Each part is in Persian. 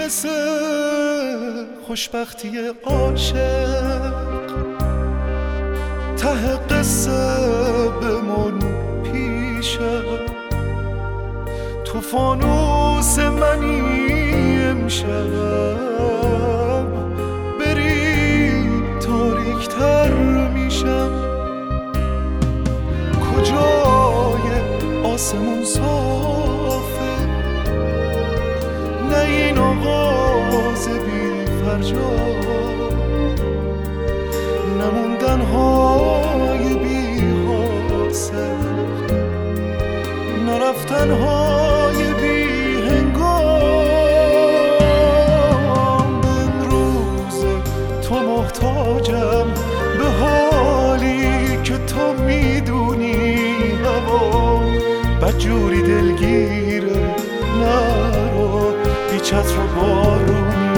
مثل خوشبختی عاشق ته قصه بمون پیشم. تو فانوس منی امشب، بری تاریک‌تر میشم. کجای آسمون صافه، نه این آغاز بی فرجا، نموندن های بی حاصل، نرفتن های بی هنگام. امروز تو محتاجم به حالی که تو میدونی هوا بدجوری دلگیره. نرو بی چتر و بارونی.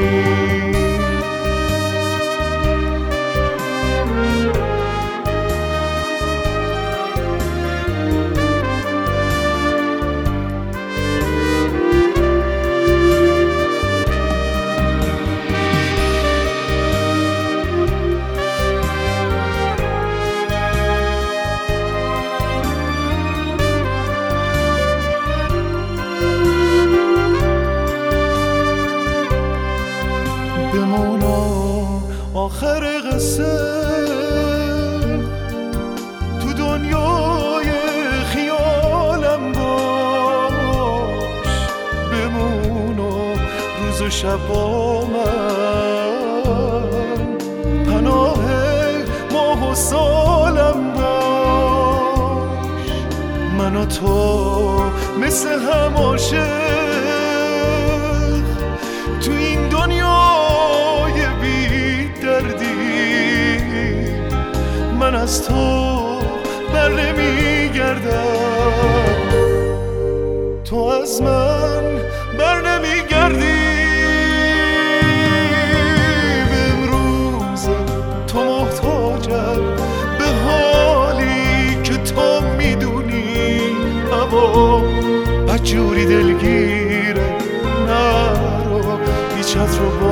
آخر قصه تو دنیای خیالم باش. بمون و روز و شب با من، پناه ماه و سالم باش. من و تو مثل هم عاشق تو این دنیای بی دردی. من از تو بر نمیگردم، تو از من بر نمیگردی. امروز تو محتاجم به حالی که تو میدونی هوا بدجوری دلگیره. نرو بی چتر و